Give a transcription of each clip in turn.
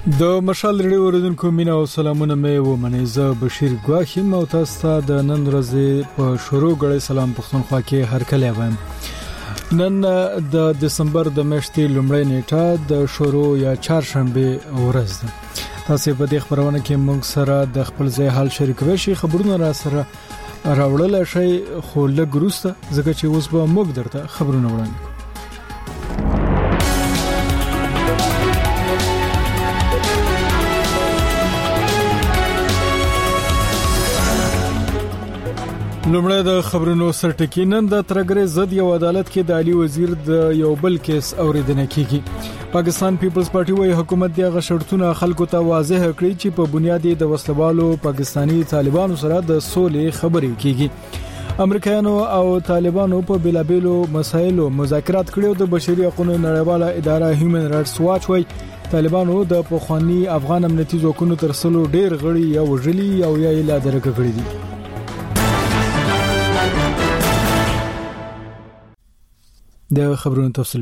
د مشال ریډیو اوریدونکو مینا او سلامونه مې و منیزه بشیر ګواخیم او تاسو ته د نن ورځې په شروع غړې سلام پښتونخوا کې هر کله وایم. نن د دسمبر د میاشتې لومړۍ نیټه د شروع یا چهارشنبه ورځ ده. تاسو په دې خبرونه کې موږ سره د خپل ځای حال شریکوي شي خبرونه را سره راوړل شي خو لګروسته ځکه چې اوس به موږ درته خبرونه وړاندې کوو. لومړی د خبرونو سرټکی. نن د ترګری ضد یو عدالت کې د علي وزیر د یو بل کیس اوریدنه کیږي. پاکستان پیپلز پارټي وايي حکومت دغه شرطونه خلکو ته واضح کړی چې په بنیادی د وسلوالو پاکستانی طالبانو سره د سولې خبرې کیږي. امریکایانو او طالبانو په بلابلو مسایلو مذاکرات کړي. د بشري حقوقو نړیواله اداره هیومن رائټس واچ وايي طالبانو د پخوانی افغان امنیتي ځواکونو تر څلو ډیر غړي یا وژلي او یا لا درک کړی دي. د خبرونو تفصیل.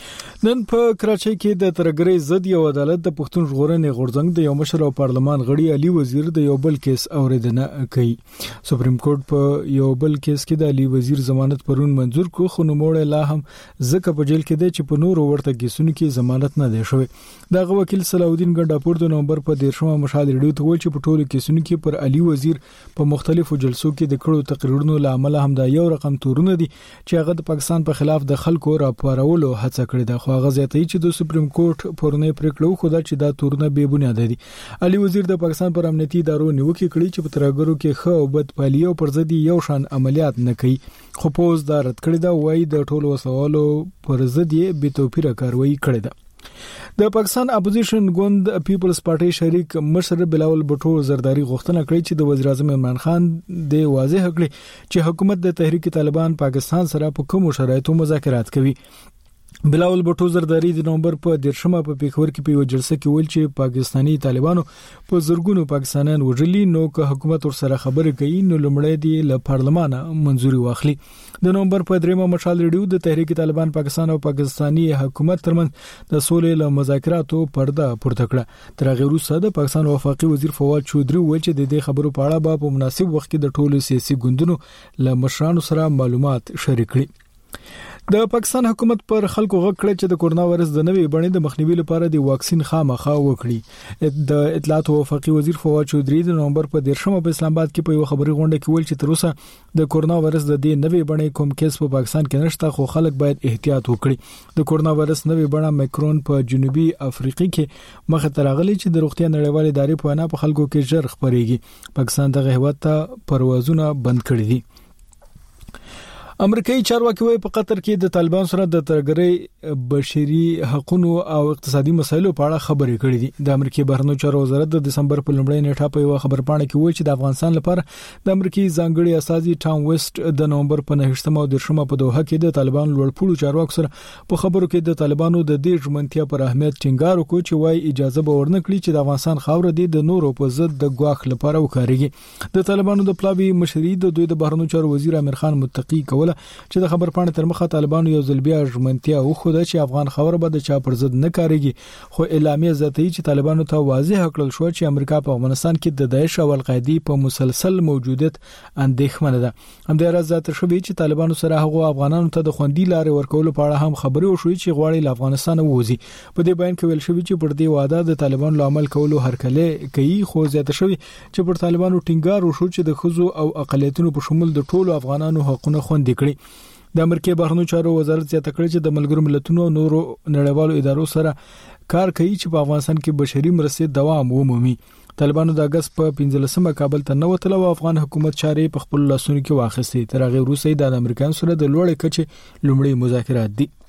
نن په کراچۍ کې د ترګری ضد یو عدالت د پښتون ژغورنې غورځنګ د یو مشر او پارلمان غړي علي وزیر د یو بل کیس اوریدنه کوي. سپریم کورټ په یو بل کیس کې د علي وزیر ضمانت پرون منزور کو خو نوموړی لا هم ځکه په جیل کې دی چې په نورو ورته کیسونو کې ضمانت نه دی شوی. دغه وکیل صلاح الدین ګنډاپور د نومبر په 13 مشال ریډیو ته ویل چې په ټولو کیسونو کې پر علي وزیر په مختلفو جلسو کې د کړو تقریرونو لامل هم دا یو رقم تورونه دي چې هغه د پاکستان په خلاف د خلکو راپارولو هڅه کړې ده. خو هغه زیاتوي چې د سپریم کورټ پرونی پریکړه خو دا چې دا تورونه بے بنیاد دي. علي وزیر د پاکستان پر امنیتي ادارو نیوکه کړې چې په ترګرو کې خو او بد پالي او پر ضد یو شان عملیات نه کوي. خو پوز دا رد کړی دا وایي د ټولو سوالو پر ضد یې بې توپیره کاروایی کړې ده. د پاکستان اپوزیشن ګوند پیپلز پارټي شریک مشر بلاول بټو زرداری غوښتنه کړې چې د وزیر اعظم عمران خان د واضح کړي چې حکومت د تحریک طالبان پاکستان سره په کوم شرایطو مذاکرات کوي. بلاول بټو زرداری د نومبر په 13 په پیښور کې په یو جلسه کې ویل چې پاکستانی طالبانو په زرګونو پاکستانیان وژلي نو که حکومت ورسره خبرې کوي نو لومړی دی له پارلمان منځوري واخلي. د نومبر په 3 مشال ریډیو د تحریک طالبان پاکستان او پاکستانی حکومت ترمنځ د سولې له مذاکراتو پرده پورته کړه. تر هغه وروسته د پاکستان وفاقي وزیر فواد چودري ویل چې د دې خبرو په اړه په مناسب وخت کې د ټولو سیاسي ګوندونو له مشرانو سره معلومات شریک کړي. د پاکستان حکومت پر خلکو غږ کړی چې د کورونا وایرس د نوې بڼې د مخنیوي لپاره د واکسین خامخا وکړي. د اطلاعات او وفاقي وزیر فواد چودري د نومبر په 13 په اسلام آباد کې په یو خبري غونډه کې ویل چې تر اوسه د کورونا وایرس د دې نوې بڼې کوم کیس په پاکستان کې نشته خو خلک باید احتیاط وکړي. د کورونا وایرس نوې بڼه میکرون په جنوبي افریقا کې مخه ترغلي چې د روغتیا نړیوال ادارې په وینا په خلکو کې ژر خبريږي. پاکستان دغه هیواد ته پروازونه بند کړي دي. امریکایي چارواکي وايي په قطر کې د طالبان سره د ترګری بشري حقوقو او اقتصادي مسایلو په اړه خبرې کړې دي. د امریکای بهرنیو چارو وزارت د دسمبر په لومړۍ نیټه په یو خبرپاڼه کې وایي چې د افغانستان لپاره د امریکایي ځانګړي استازي ټام ویسټ د نومبر په 9 او 10 په دوحه کې د طالبان لوړپوړو چارواکو سره په خبرو کې د طالبانو د دې ژمنتیا پر اهمیت ټینګار وکړ چې وايي اجازه به ورنکړي چې د افغانستان خاور د نورو په ضد د ګواښ لپاره وکړي. د طالبانو د پلاوی مشري د دوی د بهرنیو چارو وزیر امیر خان متقی کوله چې د خبرپاڼې تر مخه طالبانو یو ځل بیا ژمنتیا وخوده چې افغان خبره به د چا پر ضد نه کاریږي. خو اعلامیه ذاتي چې طالبانو ته واضح کړل شو چې امریکا په افغانستان کې د داعش او القاعده په مسلسل موجودیت اندېښمنه ده. همداراز ذاتر شوی چې طالبانو سره هغه افغانانو ته د خوندي لارې ورکول په اړه هم خبرې وشوي چې غواړي له افغانستان ووځي. په دې بیان کې ویل شوی چې پر دې وعده د طالبانو عمل کولو هرکله کوي. خو ذاتر شوی چې پر طالبانو ټینګار وشو چې د خزو او اقلیتونو په شمول د ټولو افغانانو حقوقونه خوندي کړي. د امریکای بهرنیو چارو وزارت زیاته کړی چې د ملګرو ملتونو او نورو نړیوالو ادارو سره کار کوي چې په افغانستان کې بشري مرستې دوام ومومي. طالبانو د اگست په 15 کابل ته نوتل او افغان حکومت چارې په خپل لاسونو کې واخیستې. تر هغه وروسته د امریکایانو سره د لوړې کچې لومړی مذاکرات دي.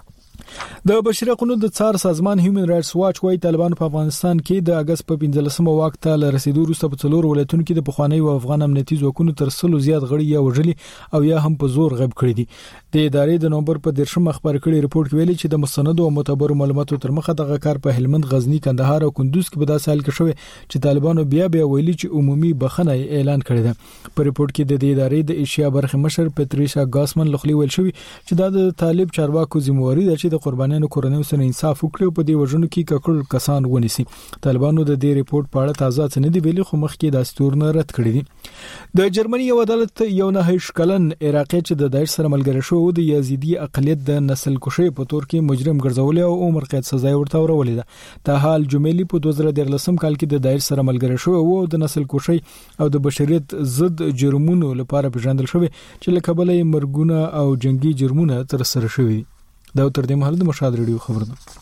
د بشري حقوقو د څار سازمان هیومن رائټس واچ وايي طالبان په افغانستان کې د اگست په 15 واک ته رسیدو وروسته په څلور ولایتونو کې د پخوانی او افغان امنیتي ځواکونو تر څلو زیات غړي یا وژلي او یا هم په زور غیب کړي دي. د ادارې د نومبر په 13 خبر کړي رپورت کې ویلي چې د مستندو او معتبرو معلوماتو تر مخه دغه کار په هلمند، غزنی، کندهار او کندوز کې په داسې حال کې شوی چې طالبانو بیا ویلي چې عمومي بخښنه اعلان کړې ده. په رپورت کې د ادارې د ایشیا برخه مشر پټریشا ګاسمن لخوا ویل شوی چې دا د طالب چارواکو ذمہواری ده چې د د قربانیانو کورنیو سره انصاف وکړي او په دې وژنو کې ککړ کسان ونیسي. طالبانو د دې ریپورت په اړه تازه څه نه دی ویلي، خو مخکې د استورنه رد کړی دي. د جرمني یو عدالت یو 9 کلن عراقي چې د داعش سره ملګری شو د یزیدي اقلیت د نسل کشي په تور کې مجرم ګرځولې او عمر قید سزا ورته ورولې ده. ته حال جمیلی په 2013 کال کې د داعش سره ملګری شو او د نسل کشي او د بشریت ضد جرمونو لپاره پیژندل شوی چې له کبله مرګونه او جنگي جرمونه تر سره شوی. دا تر دې مهال د مشاهد ریډیو خبر ده.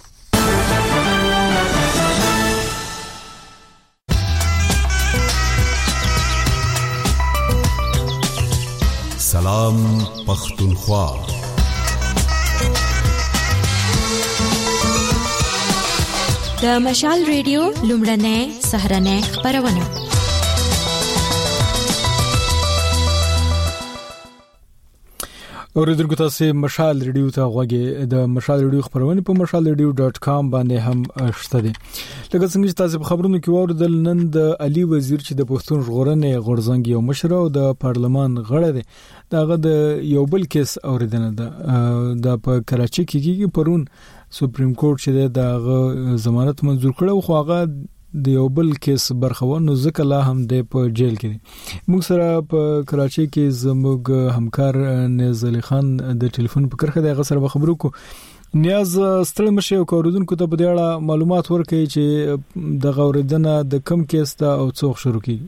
سلام پختونخوا. د مشال ریډیو لومړنۍ سهرنۍ خبرونه. اوریدونکو تاسو مشال ریډیو ته غوږی د مشال ریډیو خبرونه په mashalradio.com باندې هم شته دي. لکه څنګه چې تاسو په خبرونو کې واوریدل، نن د علي وزیر چې د پښتون ژغورنې غورځنګ یو مشر او د پارلمان غړی دی، داغه د یو بل کیس اوریدنه ده د په کراچي کې پرون سپریم کورټ چې د ضمانت منزور کړو، خو هغه د یو بل کیس برخوانو ځکه لا هم د په جیل کې دي. موږ سره په کراچي کې زموږ همکار نیاز علي خان د ټلیفون په کرخه د غسر خبرو کو. نیاز ستړي مشه او اوریدونکو ته په دې اړه معلومات ورکړي چې د غوړیدنه د کم کیس ته او څوک شروع کیږي.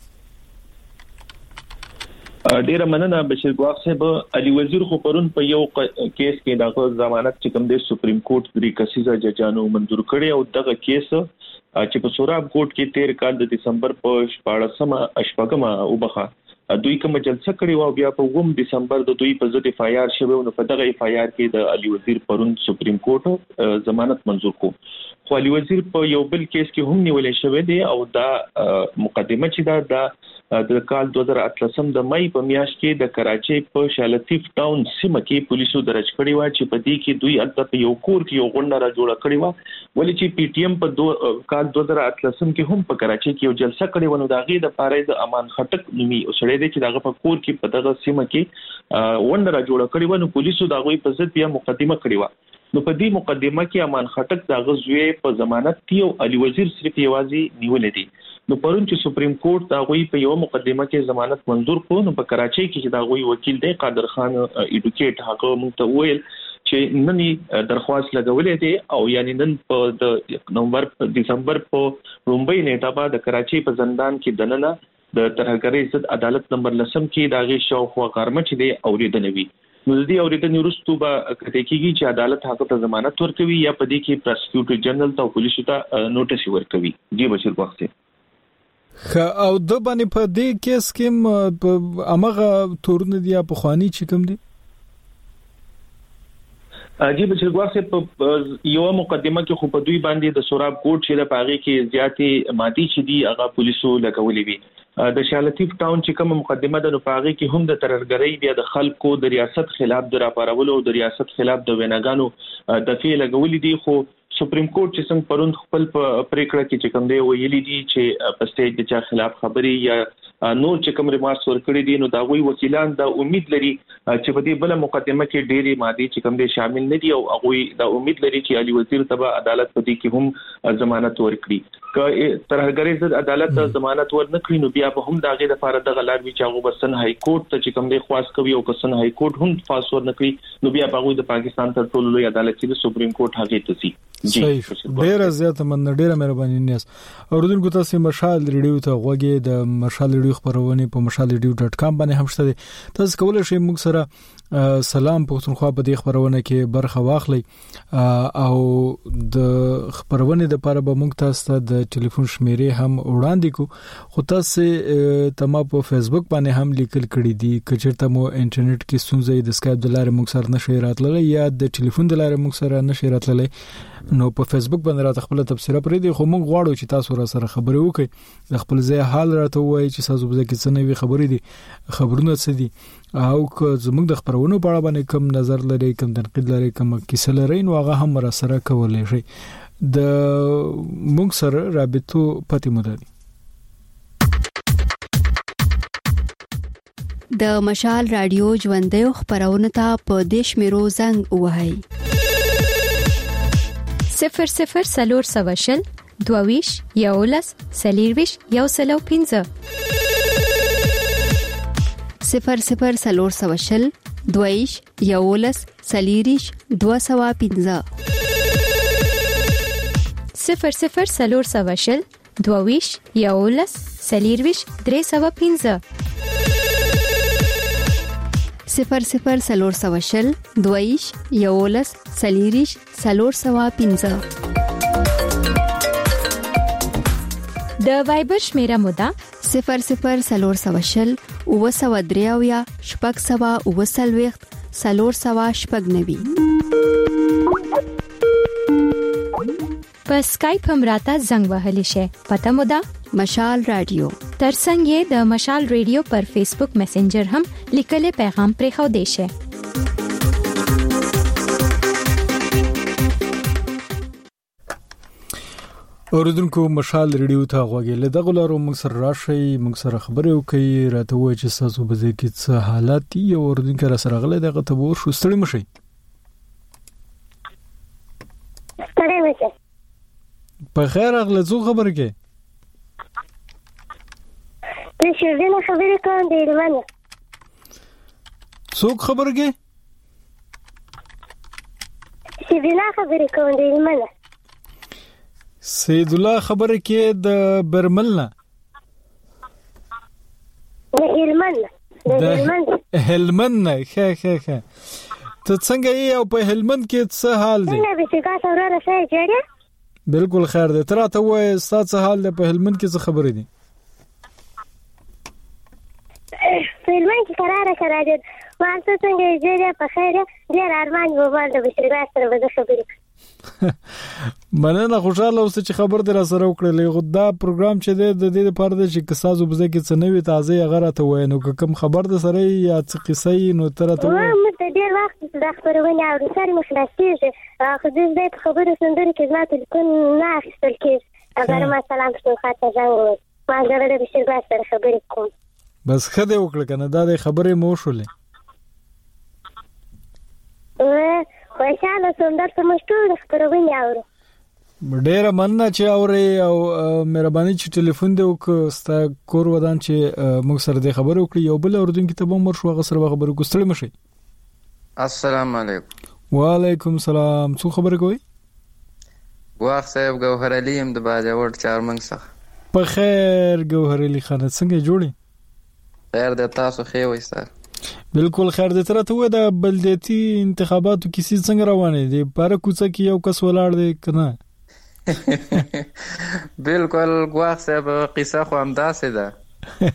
ډیره مننه بشیر ګواخ صاحب. علي وزیر خو پرون په یو کیس کې د ضمانت چې کوم د سپریم کورټ د کسیزه ججانو منظور کړي او دغه کیس چې په سوراب کوټ کې 13 کال د دسمبر په 14مه وبخه دوی کوم جلسه کړې و، بیا په 1 دسمبر د دوی په ضد اف آی آر شوه. نو په دغه اف آی آر کې د علي وزیر پرون سپریم کورټ ضمانت منظور کو. خو علي وزیر په یو بل کیس کې هم نیولې شوی دی او دا مقدمه چې دا د کال 2018 د مئی په میاشت کې د کراچي په شالتیف ټاون سیمه کې پولیسو درج کړی و چې په دې کې دوی البته یو کور کې یو غونډه را جوړه کړې و، ولې چې پی ټی ایم په کال 2018 کې هم په کراچي کې یو جلسه کړې و. نو دا غي د پاره د امان خټک نومي اوسړې دی چې دغه په کور کې په دغه سیمه کې غونډه را جوړه کړې و. نو پولیسو دا غوي په ضد بیا مقدمه کړې و. نو په دې مقدمه کې امان خټک د غزوی په ضمانت کې او علي وزیر صرف یوازې نیولې دي. نو پرون چې سپریم کورټ دا غوي په یو مقدمه کې ضمانت منظور کړو، نو په کراچي کې چې دا غوي وکیل دی قادر خان ایډوکیټ هغه موږ ته ویل چې نن درخواست لګولې دي او یعنی نن په د دسمبر په رومبای نیټه په د کراچي په زندان کې دننه د ترهګرۍ ضد عدالت نمبر 10 کې دا غي شاوخوا غرمه چې دی اوریدنه وی. نو د دې اوریدنې وروسته به کته کېږي چې عدالت هغه ته ضمانت ورکوي یا په دې کې پروسیکیوټر جنرال ته پولیسو ته نوټیس ورکوي. جی بشیر وخت او د باندې په دې کیس کې امغه تورن دي په خواني چې کوم دي. جی بشیر ګواخ په یو مقدمه کې خو په دوی باندې د سوراب کوټ چې د پاغي کې زیاتې مادي چې دي هغه پولیسو لګولې وي. د شالتیف ټاون چې کوم مقدمه د نوپاغي کې هم د ترهګرۍ بیا د خلکو د ریاست خلاف د راپارولو او د ریاست خلاف د ویناګانو د فعل لګولې دي. خو سپریم کورټ چې څنګه پرون خپل پریکړه کې چې کوم دی ویلي دي چې په سټیج د چا خلاف خبري یا نور چې کوم ریمارکس ورکړي دي، نو دا غوي وکیلان دا امید لري چې په دې بل مقدمه کې ډېری مادي چې کوم دي شامل نه دي او هغه دا امید لري چې علي وزیر ته عدالت په دې کې هم ضمانت ورکړي. که ترهګرۍ ضد عدالت ضمانت ورنکړي نو بیا به هم دا غي د لپاره د غلار وی چې هغه بسن های کورټ ته چې کوم دی خواست کوي او کسن های کورټ هم فاس ورنکړي نو بیا هغه د پاکستان تر ټولو لوی عدالت چې سپریم کورټ هغه ته سي. ډیره زیاته من ډیره مهرباني نیاز. اوردونکو تاسو مشال ریډیو ته غوږی د مشال ریډیو خبرونه په mashalradio.com باندې هم شته. تاسو کولای شئ موږ سره سلام پښتونخوا په دې خبرونه کې برخه واخلئ او د خبرونه د لپاره به موږ تاسو ته د ټلیفون شمیرې هم وړاندې کو. خو تاسو تمه په فیسبوک باندې هم لیکل کړی دي کچرته مو انټرنیټ کې ستونزې د سکایپ د لارې موږ سره نشي راتللی یا د ټلیفون د لارې موږ سره نشي راتللی نو په فیسبوک باندې راته خپل تبصره پرې دي. خو موږ غواړو چې تاسو را سره خبرې وکړئ، د خپل ځای حال راته وایي چې تاسو به کې څه نوې خبرې دي خبرونه څه دي او که زموږ د خبرونو په اړه باندې کوم نظر لري کوم تنقید لري کوم کیسه لري نو هغه هم را سره کولای شي. د موږ سره رابطو پاتې مودي. د مشال رادیو ژوندۍ خبرونه ته په دیش میرو زنګ وهاي 00 22 11 40 105 00 22 11 40 205 00 22 11 40 305 00 22 11 40 305 د وایبر شمیره مودا 00 اوسودریاویا شپږ سوا اوسلويخت سلور سوا شپږ نوي په سکایپ هم راته زنګ وهلی شي پته مودا مشال رادیو ترڅنګ د مشال رادیو پر فیسبوک میسنجر هم لیکل پیغام پرې خو دی شي. اوریدونکو مشال ریډیو ته غوږی له دغه لارو موږ سره راشي موږ سره خبرې وکړي راته وایي چې تاسو به ځکه څه حالات دي اوریدونکو را سره غلې دغه ته ورشو ستړي مشي ستړي مشي په خیر اغله زو خبره کې د شیرینه خبرې کوم دی لمنه څوک خبره کې شیرینه خبرې کوم دی لمنه سید الله خبره کې د برملنا د هلمند ته څنګه یې او په هلمند کې څه حال دی نه به څنګه سره راځي جوړه بالکل خیر دی تر ته وای ستاسو حال په هلمند کې څه خبره دي په هلمند کې قرار دي وانت څنګه جوړه په خیر ډیر ارمان وبال د بشریګا سره به خبرې مننه خوشاله اوسه چې خبر در سره وکړلې خو دا پروګرام چې د دې لپاره د چې کسازو بزه کې څه نوې تازه غره ته وای نو کوم خبر در سره یا څه قصې نو تر ته وای مې ډیر وخت د خبرونه او سره مخلصيږي خو دې خبره سندري کې ما تلکون نه اخیستل کېږي اگر ما سلام ستو خاطر ځو ما غره د بشریګا سره خبرې کوم بس خدای وکړه کنه دا د خبرې مو شولې خوشاله سم درته مشټو خبرونه اورو ډېر مننه چې اوري او مهرباني چې ټلیفون دی وکستا کور ودان چې موږ سره د خبرو کړی یو بل اوردونکو ته به مر شو غسر خبرو کوستل مشي السلام علیکم وعلیکم السلام څو خبر کوي واخ صاحب ګوهر علي هم د باجوړ چارمنګ څخه په خیر ګوهر علي خان څنګه جوړي خیر د تاسو خې وایستار بالکل خیر د تر ته و د بلدیتی انتخاباتو کیسې څنګه روانې دي پر کوڅه کې یو کس ولاړ دی کنه بالکل غواخ صاحب قصه خو همداسې ده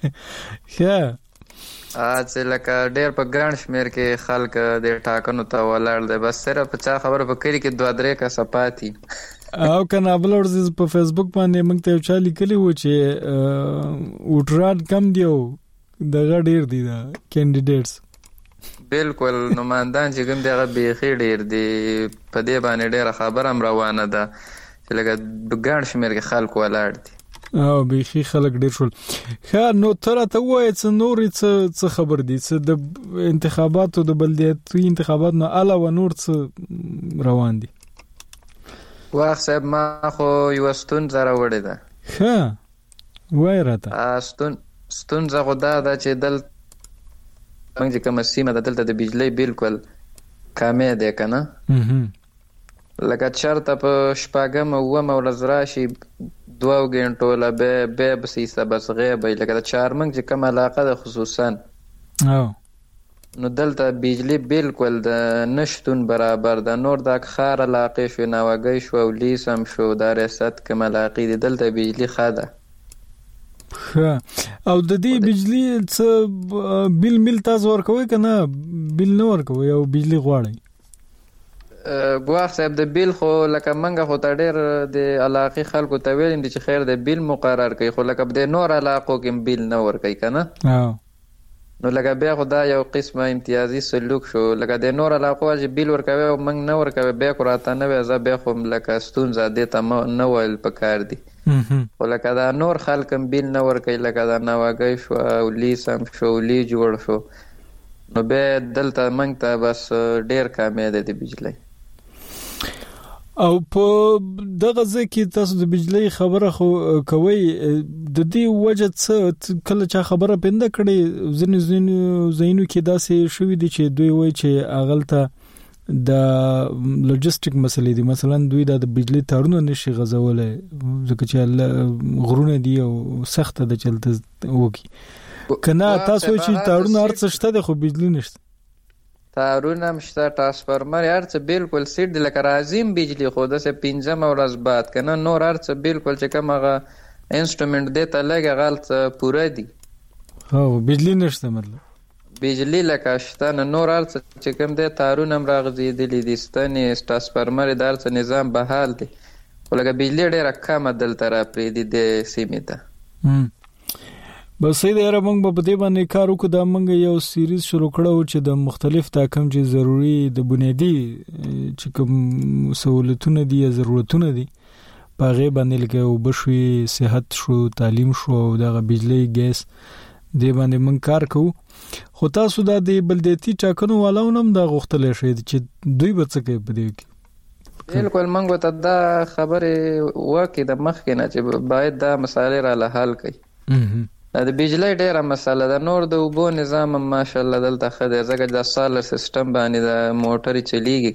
اځ لکه ډېر په ګران شمیر کې خلک د ټاکنو ته ولاړ دي بس صرف چا خبره وکړي کې دوه درې کا سپاتی او کنه بلورز په فیسبوک باندې موږ ته چا لیکلی و چې وټران کم دیو دغه ډیر دي دا کینډیډیټس بالکل نمائندان چې کوم دغه بیخي ډیر دي په دې باندې ډیره خبره هم روانه ده چې لکه ګڼ شمیر کې خلک ولاړ دي او بیخي خلک ډیر شول خا نو تر ته وای څه نور څه خبر دي څه د انتخاباتو د بلدیاتي انتخابات نه علاوه نور څه روان دي واخ صاحب ما خو یو ستونزه راوړې ده ها وای راته ستونزه خو دا ده چې موږ چې کومه سیمه ده دلته د بجلی بالکل کامې دی که نه لکه چېرته په شپږمه اوومه ورځ راشي 2 غنټو له بیا بس ایسته بس غیبی لکه د چارمنګ چې کوم علاقه ده خصوصا نو دلته بجلی بالکل د نشتون برابر ده نور دا ښار علاقې شو ناوګۍ شو او لیس هم شو دا ریاست کوم علاقې دي دلته بجلی ښه ده او د دې بجلی څه بیل مل تاسو ورکوي کنه بیل نه ورکوي او بجلی غواړي ګواخ صاحب د بیل خو لکه منګه خو ته ډېر د علاقې خلکو ته ویل دي چې خیر د بیل مقرر کوي خو لکه د نور علاقو کې بیل نه ورکوي کنه نو لکه بیا خو دا یو قسمه امتیازي سلوک شو لکه د نور علاقو چې بیل ورکوي او منګ نه ورکوي بیا خو راته نه وي زه بیا خو لکه ستونزه دې ته نه ویل پکار دي خو لکه دا نور خلک هم بیل نه ورکوي لکه دا ناوګۍ شو او لیس هم شو لی جوړ شو نو بیا دلته منګ ته بس ډېر کامې ده د بجلی او په دغه ځکه تاسو د بجلی خبره خو کوي د دې وجه څه کله چې خبره پنده کړي زینو کې داسې شوې دي چې دوی وایي چې اغلته د لوجستیک مسلې دي، مثلا دوی د بجلی تارونه نشي غځولای ځکه چې غرونه دي او سخته د چلته وږي کنه تاسو چې تارونه ارڅ شته خو بجلی نشته. تارونه مشته ترانسفارمر ارڅ بالکل سیټ د لکه رازم بجلی خو د 15 ورځ بعد کنه نور ارڅ بالکل چې کومه انسټرومنت دیتا لګه غلط پوره دي. هو بجلی نشته مطلب بجلی لکه شته نور ارڅ چې کوم د تارونه راغزیدلی دي ستنې ترانسفارمر درڅ نظام بحال دي ولکه بجلی ډیره کم دلته را پرې دي د سیمې ته. بس سید یاره موږ په دې باندې کار وکړو دا موږ یو سیریز شروع کړو چې د مختلف تاکم چې ضروری د بنیادی چې کوم سہولتونه دي یا ضرورتونه دي په غي باندې لکه وبشوي صحت شو تعلیم شو او د بجلی ګیس دې باندې موږ کار کوو. خو تاسو د بلدیتي ټاکنو والاونم دا غوښتل شي چې دوی به څه کوي په دې کې. بالکل موږ ته دا خبره وکړه د مخ کې نه چې باید دا مسالې را حل کړي. د بجلی ډیره مسله ده، نور د اوبو نظام ماشاءالله دلته ښه دی ځکه د سولر سیستم باندې د موټرې چلیږي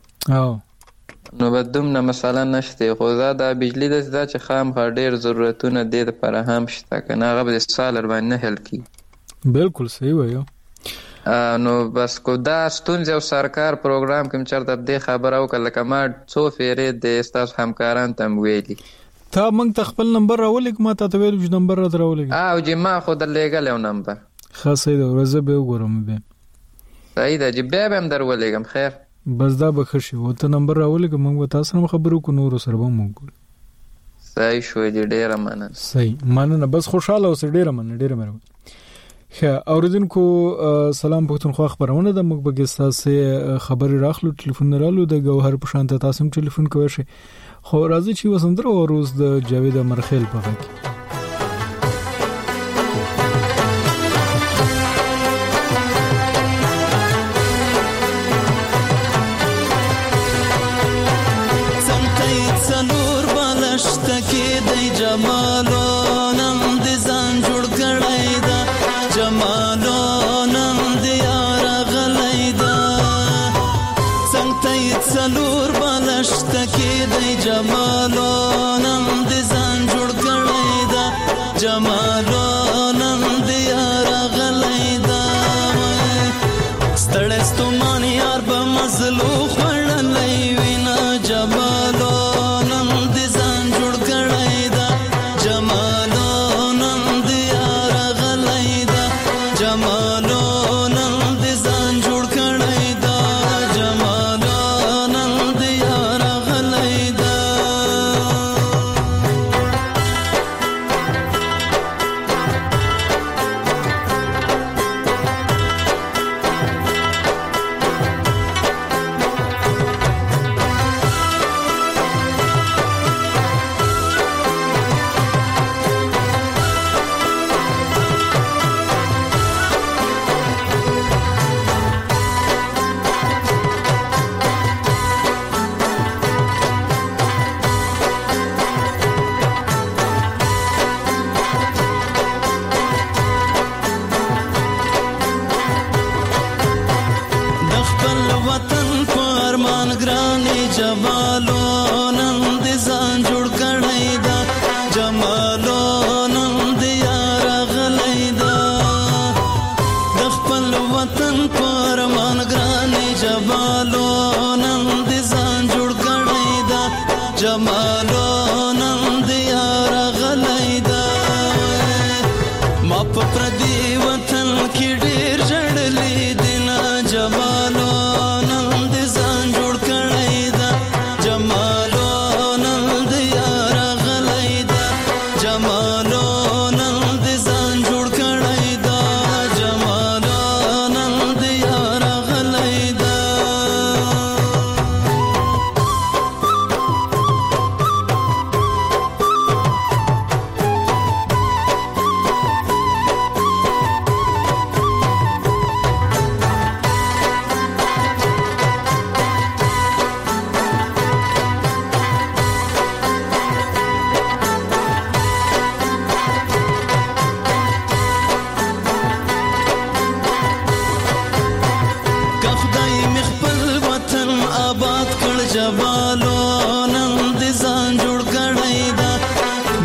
کنه نو به دومره مسله نشته. خو دا بجلی داسې ده چې خامخا ډیر ضرورتونه دې دپاره هم شته کنه هغه به د سولر باندې نه حل کېږي. بالکل صحیح وایو. نو بس کو دا ستونزې او سرکار پروګرام کې چېرته دې خبره وکړه لکه ما څو فیرې د ستاسو همکاران ته هم ویلي تا موږ ته خپل نمبر راولېږ ما ته ویل چې نمبر را راولېږ او چې ما خو در لېږلی یو نمبر ښه صحیح ده ورځه به وګورم بیا صحیح ده چې بیا به هم در ولېږم خیر بس دا به ښه شي و ته نمبر راولېږه موږ به تاسو سره خبرې وکړو نورو سره به هم وګورو. صحیح شوی دی ډېره مننه. صحیح مننه بس خوشحاله اوسئ ډېره مننه ډېره مهرباني. ښه اوریدونکو سلام پښتونخوا خبرونه ده موږ به ستاسو خبرې راخلو ټلیفون رالو د ګوهر په شان ته تاسو هم ټلیفون کوئ شئ خو راځي چې وسندره او روز د جاوید مرخیل په غږ څنګه څلور بالشت کې د جمالو نم د ځان جوړ کړای دا جمالو نم د یار غلای دا څنګه څلور بالشت کې د جمالو نم د ځان جوړ کړای دا جمالو نم د یار غلای دا ستړې ستومان یار په مزلو خړلای وینا جمالو نم د ځان جوړ کړای دا جمالو نم د یار غلای دا جمالو نم د ځان جوړ کړای دا جمالو نم د یار غلای دا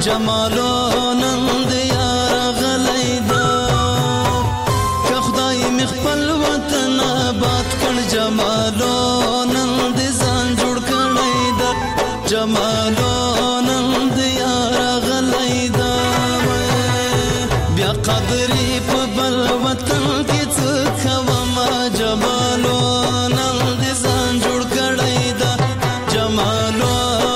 جمالو نند یار غلیدا که خدای می خپل وطن آباد کړ جمالو نند ځان جوړ کړی دا جمالو نند یار غلیدا بیا قدرې په بل وطن کې څه کوم جمالو نند ځان جوړ کړی دا جمالو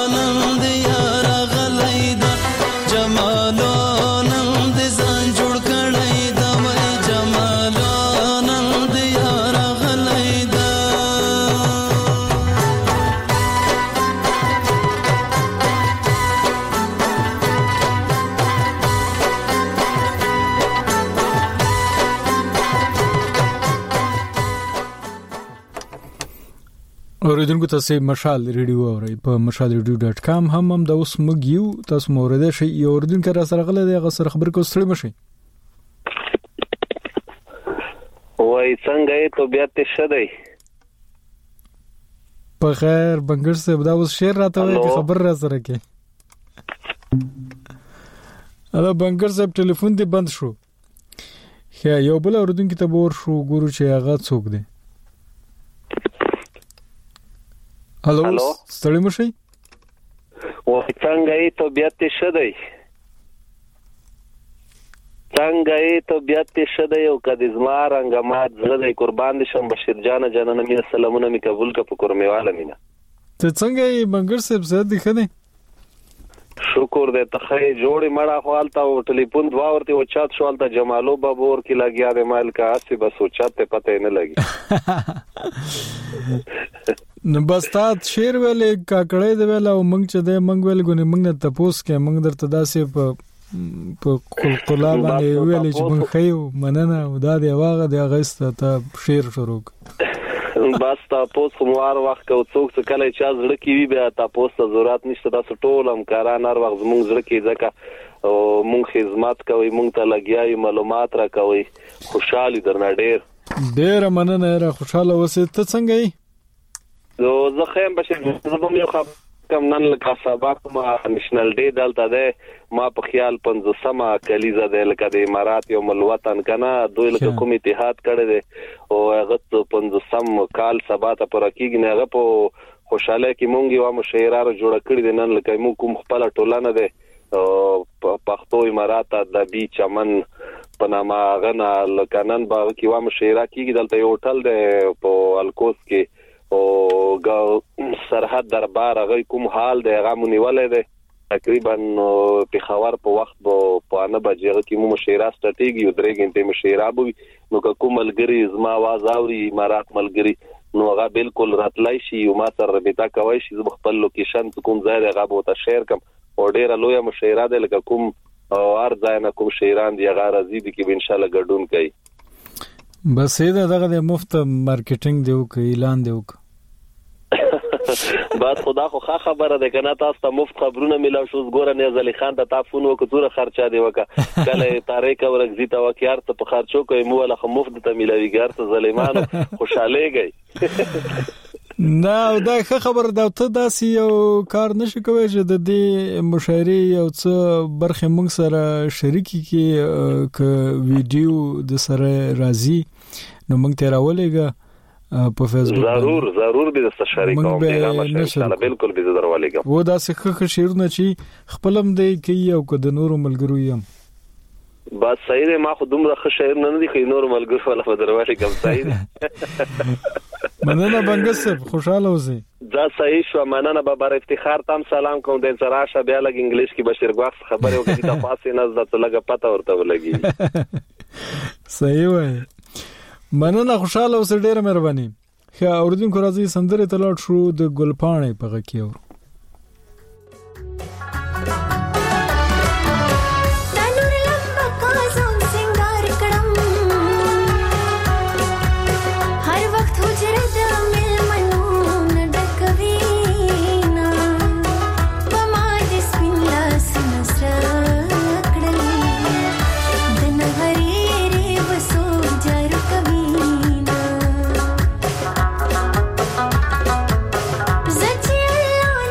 اوریدونکو تاسو مشال ریډیو اورئ په mashalradio.com هم د اوس موږ یو تاسو مورده شي یو اوریدونکو را سره غل دی غسر خبر کو ستړي مشي وای څنګه ته طبيعت شدی په خیر بنګر صاحب دا اوس شعر راته وای کی خبر را سره کې اله بنګر صاحب ټلیفون دی بند شو خیا یو بل اوریدونکو ته ور شو ګورو چې هغه څوک دی هلو ستړي مشي وای څنګه طبيعت شدی او کدي زما رنګ مات زړه قربان دي شم بشیر جان جانانه مين سلامونه می قبول ک په کورمیواله مینا ته څنګه بنګر صاحب زه دي خنه شکر دې ته خې جوړي مړه حالت او ټلیفون دوا ورته او چات شوالته جمالو بابور کی لګیا د مال کا اسی بس او چات ته پته نه لګي نو بس تاسو شیر ویلې کاکړې دی ویل او مونږ چې دی مونږ ویل غونې مونږ نه تپوس کې مونږ درته داسې په قلقلا باندې ویلې چې مونږ خیو مننه او دا دی واغه دی غسته ته شیر شروع بس تاسو کوموار وخت کو څوک څه کله چې زړه کې وي بیا تاسو ته ضرورت نشته تاسو ټول هم کاران هر وخت مونږ زړه کې ځکه مونږ خدمت کوي مونږ ته لګیاي معلومات را کوي خوشحالي درنه ډېر مننه را خوشاله اوسې ته څنګه یې زه خیم بشیر زبم یو خبر کم نن لکه سبق ما نېشنل ډے دلته ده ما په خیال 15مه کلیزه ده لکه د امارات یو ملوطن کنه دوی لکه کوم اتحاد کړی ده او هغه 15م کال سبا ته پر کېږي نه هغه په خوشاله کې مونږ یو مشاعره جوړ کړی ده نن لکه مو کوم خپل ټولنه ده پښتو امارات د بي چمن پنامه غنا لکه نن باغ کې و مشاعره کېږي دلته یو هوټل ده په الکوس کې او سرحد دربار هغه کوم حال دی هغه مونیولې دی تقریبا په خبر په وخت په 9 بجې کې مو مشاعره ستټیږي او 3 غنټې مشاعره بوي نو کوم ملګری زما आवाज اوري امارات ملګری نو هغه بالکل راتلای شي او ما سره رابطه کوي شي خپل لوکیشن کوم ځای هغه به ته شیر کوم او ډیره لویه مشاعره ده لکه کوم هر ځای نه کوم شاعران دی هغه راځي دي کې ان شاء الله ګډون کوي بس دا دغه د مفت مارکیټینګ دیو ک اعلان دیو ک بعد خدا خو خبره ده کنه تاسو ته مفت خبرونه ملاو شو ګوره نه زلی خان ته تاسو نو کتوره خرچه دی وکړه کله تاریخ ورغزي تا وکیار ته په خرچو کوي مو ولا خو مفت ته ملاوي ګار ته زلیمانو خوشاله گئی نه دا خبر دا ته داسې یو کار نشي کوي چې د دې مشاعرې یو څه برخه موږ سره شریکي کې ک ویډیو د سره راځي نو موږ ته راولېګا په فیسبوک ضرور به د شریکوم پیغام ان شاء الله بالکل به درولېګم و دا څه شیرونه چې خپلم دی کوي او که د نورو ملګرو یم بس صحیح دی ما خو دومره ښه شعر نه دي خو نور ملګرو ولا درولېګم صحیح دی مننه بنګس خوشاله اوسئ دا صحیح شو مننه بابا افتخار تام سلام کوم د زراشه بیا لګ انګلیش کې بشیر ګواخ خبره وکړه تاسو نه زړه لګه پته ورته ولګي صحیح وای مننه خوشاله اوسئ ډیره مهرباني خا اوردونکو راځي سندره تلاټ شو د ګلپاڼې په غکیو Zachiyalla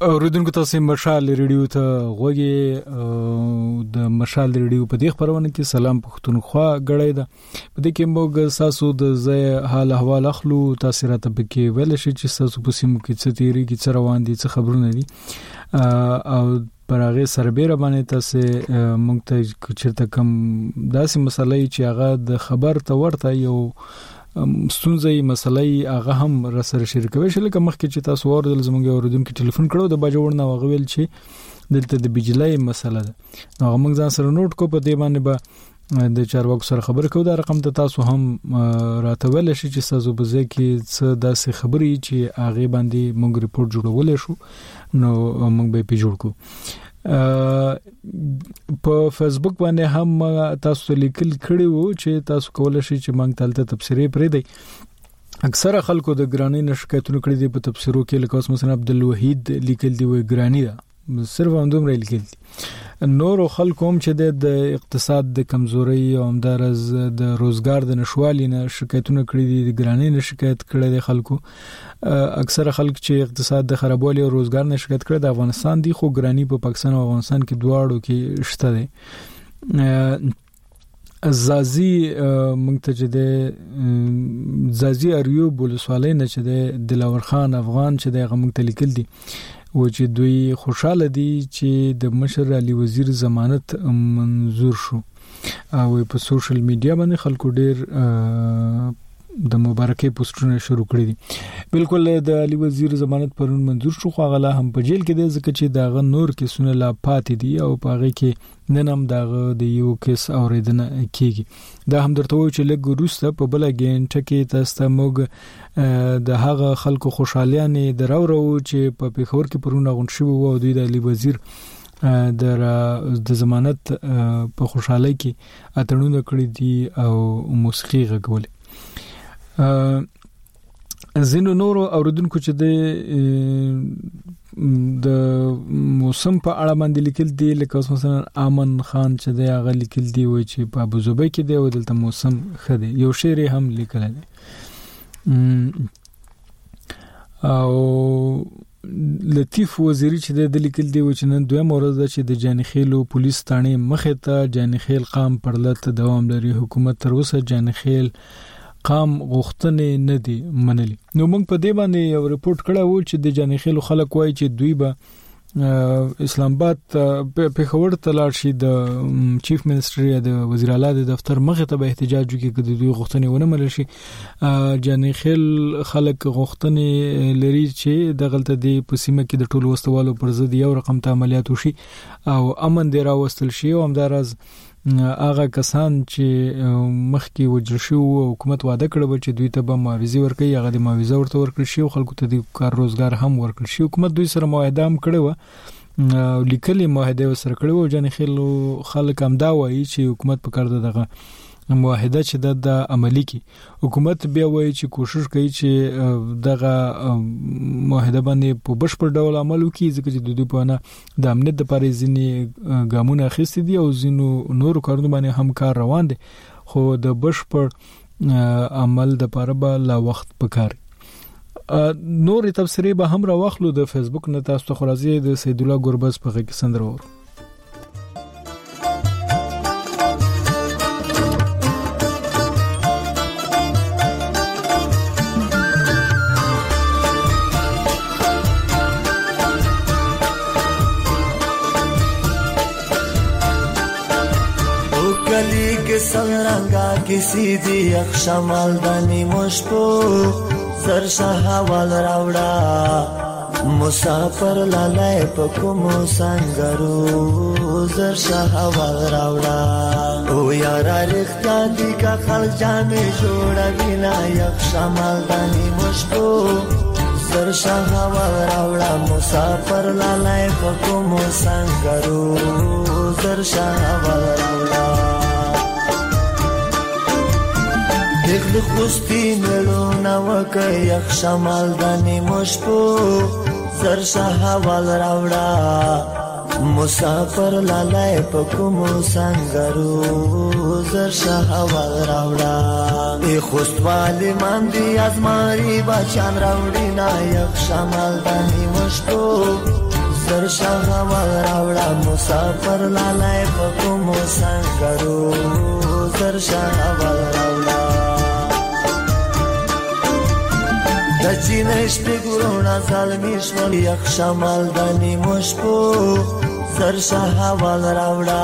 اوریدونکو تاسو مشال ریډیو ته غوږی د مشال ریډیو په دې خبرونه کې سلام پښتونخوا غړې ده په دې کې موږ تاسو د ځای حال احوال اخلو تاسو راته پکې ویل شي چې تاسو په سیمو کې څه تیری کې څه روان دي څه خبرونه دي او پرغه سربېره باندې تاسو موږ ته چیرته کم داسې مسلې چې هغه د خبر ته ورته یو ستونزې مسلې هغه هم را سره شریکوي چې لکه مخکې چې تاسو اوردل زموږ اوریدونکو ټلیفون کړو د باجوړ نه وغویل چې دلته د بجلی مسله ده نو موږ ځان سره نوٹ کو په دې باندې به د چارواکو سره خبر کوو دا رقم ته تاسو هم راته ویل شي چې تاسو به ځکه څه داسې خبري چې هغه باندې موږ ریپورت جوړول شو نو موږ به پی جوړ کو په فیسبوک باندې هم تاسو لیکل کړي وو چې تاسو کولای شئ چې موږ تلته تبصرې پرې دی اکثره خلکو د ګرانی نشکایتونه کړي دي په تبصرو کې لکه مثلا عبدالوحید لیکل دی وې ګرانی دا صرف اندوم ریل کې نور خلکو هم چې د اقتصاد د کمزوري او همدارز د روزګار د نشوالي نه شکایتونه کړي دي د ګرانی نه شکایت کړي دي خلکو اکثره خلک چې اقتصاد د خرابوالي او روزګار نه شکایت کړي د افغانستان دي خو ګرانی په پاکستان او افغانستان کې دواړو کې شته دي زازي منتجد زازي اریو بولسوالۍ نه چې د دلاور خان افغان چې د غمنګ تلیکل دي و چې دوی خوشاله دي چې د مشر علي وزیر ضمانت منظور شو او په سوشل میډیا باندې خلکو ډیر د مبارکي پوسټونه شروع کړی دي بالکل د علي وزیر ضمانت پرون منظور شو خو غلا هم په جیل کې د ځکه چې داغه نور کیسونه لا پاتې دي او پاغه کې نن هم داغه د یو کیس اوریدنه کیږي دا هم درته وایي چې لږ وروسته په بل غنټه کې تاسو موږ د هغه خلکو خوشالیانه دراورو چې په پیښور کې پرونه غونډه شو او دوی د علي وزیر د ضمانت په خوشحالي کې اتړونه کړی دي او موسیقي غږول زینو نورو اوردونکو چې د موسم په اړه باندې لیکل دي لکه مثلا امن خان چې د هغه لیکل دي وای چې په ابوظبي کې دی او دلته موسم خدي یو شعر هم لیکل دي او لطیف وزیری چې د لیکل دی چې نن دوه مورز چې د جانخیلو پولیس تانه مخه ته جانخیل قام پرلت دوام لري حکومت تر اوسه جانخیل قام غوښتنې نه دي منلي نو موږ په دې باندې یو ریپورت کړو چې د جانخیل خلک وایي چې دوی به اسلام آباد پیښور ته لاړ شي د چیف منسٹر یا د وزیر اعلی د دفتر مخه ته به احتجاج وکړي چې دوی غوښتنې ونه منل شي جانخیل خلک غوښتنې لري چې د غلطه دی په سیمه کې د ټولو وسوالو پر ضد یو رقم ته عملیات وشي او امن دی راوستل شي او همدارز هغه کسان چې مخکې وجل شو حکومت وعده کړو چې دوی ته به معاوضه ورکړي هغه د معاوضه ورته ورکړي شي او خلکو ته د کار روزګار هم ورکړي شي حکومت دوی سره معاهده هم کړو لیکلي معاهده سره کړو جانخیل خلک هم دا وایي چې حکومت په کار دغه معاهده چې د عملی کی حکومت بیا وایي چې کوشش کوي چې دغه معاهده باندې په بشپړ ډول عمل وکړي ځکه چې دوی په نه د امنیت لپاره ځینې ګامونه اخیستي دي او ځینو نور کارونه باندې هم کار روان دي خو د بشپړ عمل لپاره به لا وخت پکار نور تفسیرې به هم را واخلو د فیسبوک نه تاسو ته خرازي د سید الله ګربز په کې سندرور سرنگا کسی دی اخشمال دنی مشپو سرشا حوال راوڑا مسافر لالای پکمو سنگرو زرشا حوال راوڑا او یارا رختیا دی کا خل جامی جوڑا بینا اخشمال دنی مشپو سرشا حوال راوڑا مسافر لالای پکمو سنگرو زرشا حوال راوڑا دغل خوستی ملونا وکا یک شمال دنی مشپو زرشا حوال راوڑا مسافر لالای پکمو سنگرو زرشا حوال راوڑا ای خوست والی من دی از ماری بچان راوڑی نا یک شمال دنی مشپو زر شهوال راوړه مسافر لالای په کوم سنگرو زر شهوال راوړه د چینش په ګورونه ظالمی شول یخ شمال د نیمو شپو زر شهوال راوړه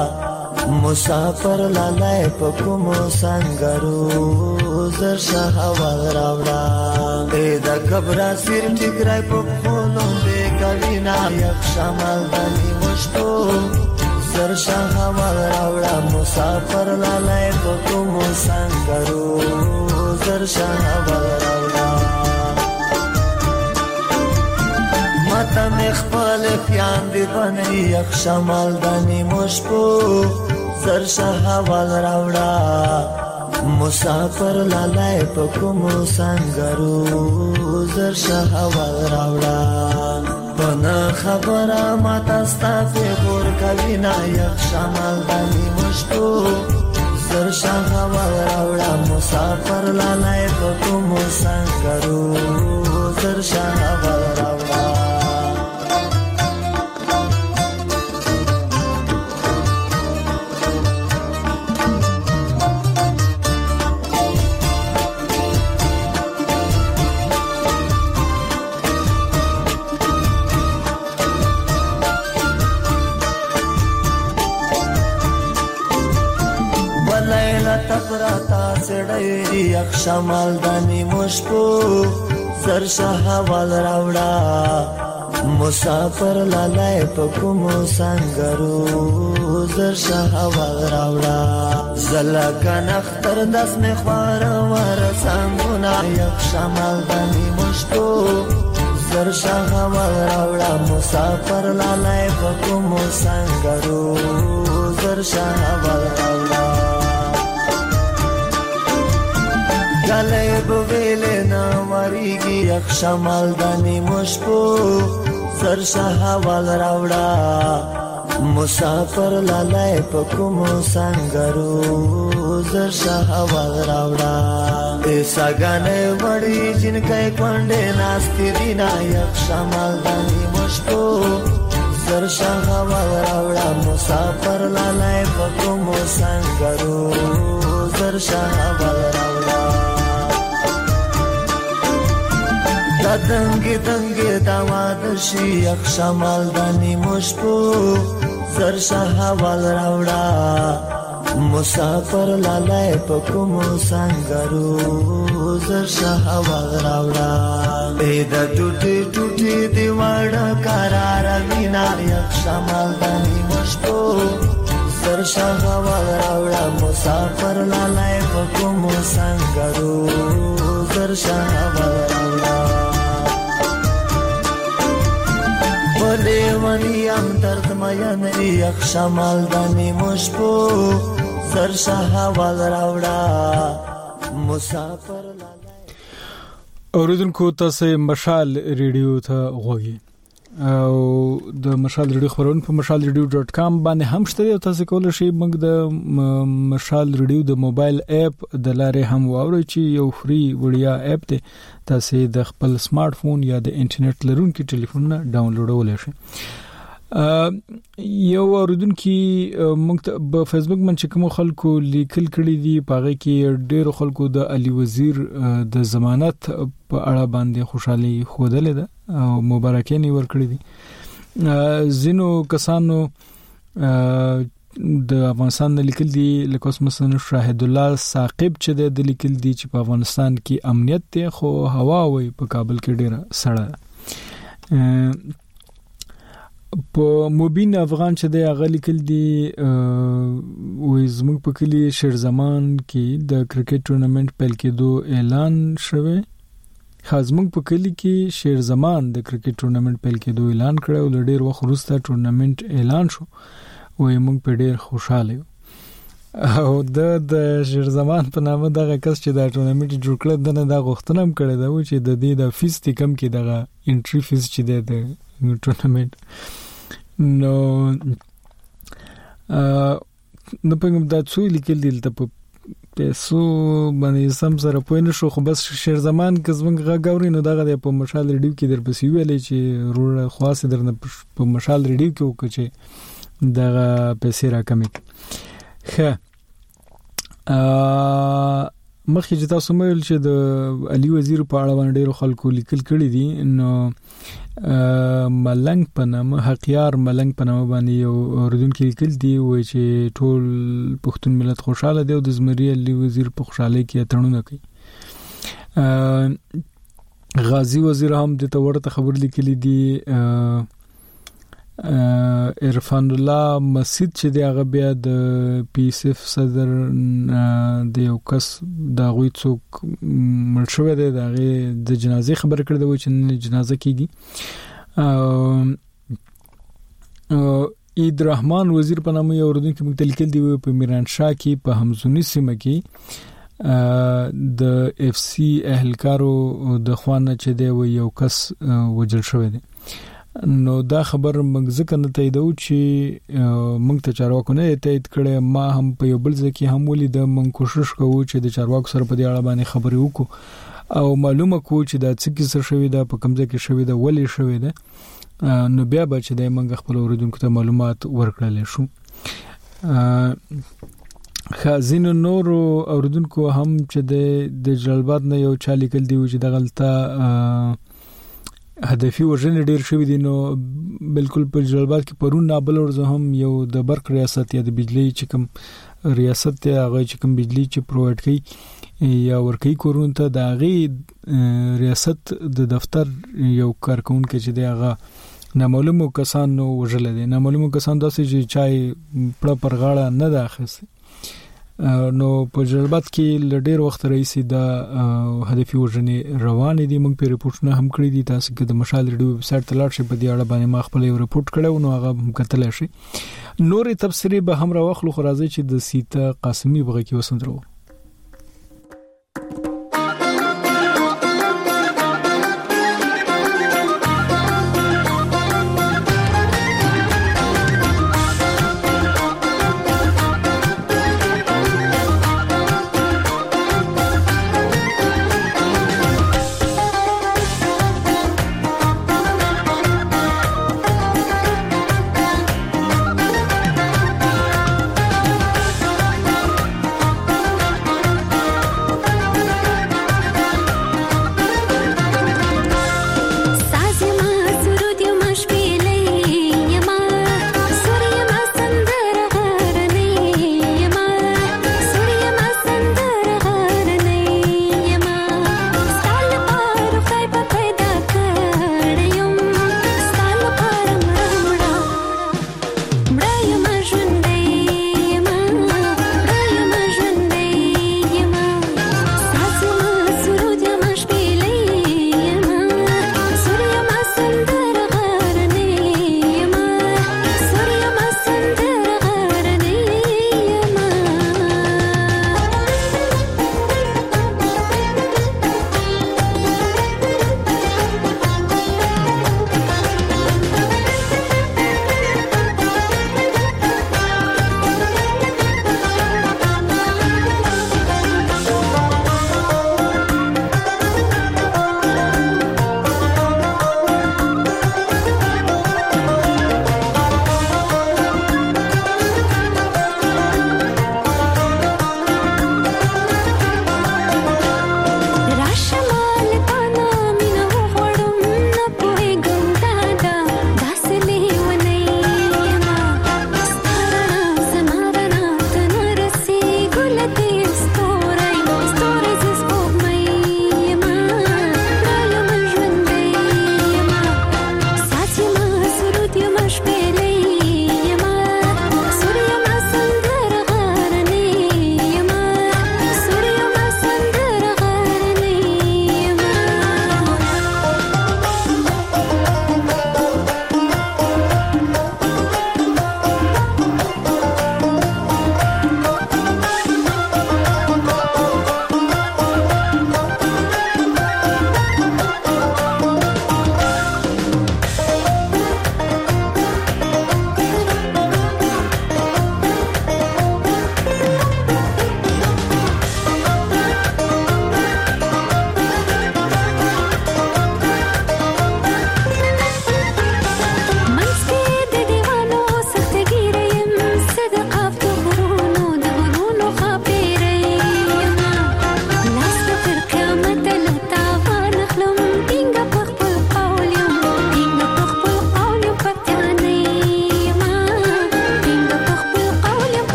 مسافر لالای په کوم سنگرو زر شهوال راوړه د کبرا سیر ټیکرای په خونو به کوینا یخ شمال د نیمو شپو زر شهوال راوړه مسافر لالای په کوم سنگرو زر شهوال راوړه ماته مخبل خیام دی بنی یک شمال دانی مشپو زر شهوال راوڑا مسافر لالای پکمو سنگرو زر شهوال راوڑا بنا خبره ماته ستا فیبور کوینا یک شمال دانی مشپو زر شهوال راوڑا مسافر لالای پکمو سنگرو زر شهوال راوڑا تفراتا سړی یک شمال دانی مشپو زر شهوال راوړه مسافر لالای په کوم سنگرو زر شهوال راوړه زلکن اختر داس می خوار ور سنگونا یک شمال دانی مشپو زر شهوال راوړه مسافر لالای په کوم سنگرو زر شهوال راوړه گلے بویلے نا مریگی یک شمال دانی مشپو زر شهوال راوڑا مسافر لالای پکمو سنگرو زر شهوال راوڑا ایسا گانے وڑی جن کئی کنڈے ناستی دینا یک شمال دانی مشپو زر شهوال راوڑا مسافر لالای پکمو سنگرو زر شهوال راوڑا دنگی دنگی داماد شی یک شمال دانی مشپو زر شهوال راوڑا مسافر لالای پکمو سنگرو زر شهوال راوڑا ایدا ټوټي ټوټي دیواړه قرار مینا یک شمال دانی مشپو زر شهوال راوڑا مسافر لالای پکمو سنگرو زر شهوال راوڑا لیونی ام درد مین یک شمال دانی مشپو زر شهوال راوڑا مسافر اوریدونکو تاسو مشال ریډیو ته غوږی او د مشال ریډیو خبرونه په mashalradio.com باندې هم شته تاسو کولای شئ موږ د مشال ریډیو د موبایل اپ د لارې هم واورئ چې یو فری وړیا اپ دی تاسو د خپل سمارټ فون یا د انټرنیټ لرونکي ټلیفون نه ډاونلوډولای شئ یو اوریدونکو موږ په فیسبوک باندې کوم خلکو لیکل کړي دي پاغه کې ډېر خلکو د علي وزیر د ضمانت په اړه باندې خوشحالي خوده ده او مبارکي ورکړي دي زینو کسانو د افغانستان لیکل دي لکه مثلا شاهد الله ثاقب چې د لیکل دي چې په افغانستان کې امنیت ته خو هوا وي په کابل کې ډېر سړه په مبین افغان چې د غلي کل دي وې زموږ په کلی شیر زمان کې د کرکټ ټورنمنت پیل کېدو اعلان شوه خازمنګ په کلی کې شیر زمان د کرکټ ټورنمنت پیل کېدو اعلان کړو ډېر وخت وروسته ټورنمنت اعلان شو وې موږ په ډېر خوشاله یو او د شیر زمان په نامه دغه کس چې دا ټورنمنت جوړ کړ دنه دا غوښتنه هم کړې ده چې د دې د فیس کم کې دغه انټری فیس چې د ټورنمنت نو په کوم د څو لیکل دي ته پیسو باندې سم سره پوه نه شو خو بس شیر زمان کزمنګ غاوري نو دغه په مشال ریډیو کې در پسې ویلې چې روړ خاص درنه په مشال ریډیو کې وکړي دغه پیسې راکمې ښه مخکې چې تاسو مېل چې د علي وزیر په اړه باندې ډېر خلکو لیکل کړي دي نو ملنګ پنامه حقیار ملنګ پنامه باندې یو اردوونکو لیکل دي وای چې ټول پښتون ملت خوشاله دی او د زمری علي وزیر په خوشحالي کې تړونه کوي غازی وزیر هم د تورته خبر لیکلي دي عرفان الله مسجد چې دی هغه بیا د پی اس اف صدر د یو کس د غوي څوک مرشوه دی د جنازې خبر کړی دی چې جنازه کیږي عید رحمان وزیر په نامه یو اردوونکو متلکل دی په میران شاه کې په همزونی سیمه کې د اف سی اهلکارو د خوانه چې دی یو کس وجل شوی دی نو دا خبر موږ ځکه نه تاییدو چې موږ ته چارواکو نه تایید کړي ما هم په یو بل ځکه هم ولید موږ کوشش کوو چې د چارواکو سره په دې اړه باندې خبرې وکړو او معلومه کو چې دا څه کیسه شوې ده په کوم ځای کې شوې ده ولې شوې ده نو بیا به چې د موږ خپل اوریدونکو ته معلومات ورکړل شو خازینو نور اوریدونکو هم چې د جلالباد نه یو چا لیکل دی چې د غلطه هدفي وژنې ډیر شوې دي نو بالکل په جلالباد کې پرون نابل ورځ هم یو د برق ریاست یا د بجلی چې کوم ریاست ته هغه چې کوم بجلی چې پرووایډ کوي یا ورکوي کورون ته د هغه ریاست د دفتر یو کارکونکو چې دی هغه نامعلومو کسانو وژل دي نامعلومو کسان داسې چې چای پړه پر غاړه نه داخسي نو په جلالباد کې لډیر وخت رئیسي د هدفي وژنې روان دي موږ په ریپورتونه هم کړی دي تاسو کې د مشال ریډیو ویب سټ تلل شي په دې اړه باندې ما خپل یو ریپورت کړو نو هغه هم کتل شي نورې تفسیری به هم راوخلو خو راځي چې د سیته قاسمی بغه کې وسندرو